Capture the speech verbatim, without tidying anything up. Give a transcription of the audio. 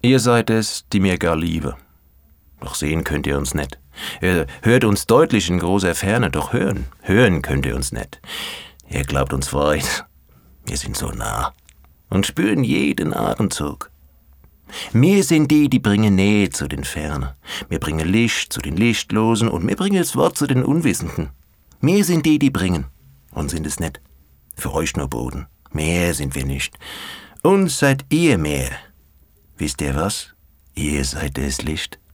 Ihr seid es, die mir gar liebe. Doch sehen könnt ihr uns nicht. Ihr hört uns deutlich in großer Ferne, doch hören, hören könnt ihr uns nicht. Ihr glaubt uns weit. Wir sind so nah und spüren jeden Atemzug. Wir sind die, die bringen Nähe zu den Fernen. Wir bringen Licht zu den Lichtlosen und wir bringen das Wort zu den Unwissenden. Wir sind die, die bringen und sind es nicht. Für euch nur Boden. Mehr sind wir nicht. Und seid ihr mehr. Wisst ihr was? Ihr seid das Licht.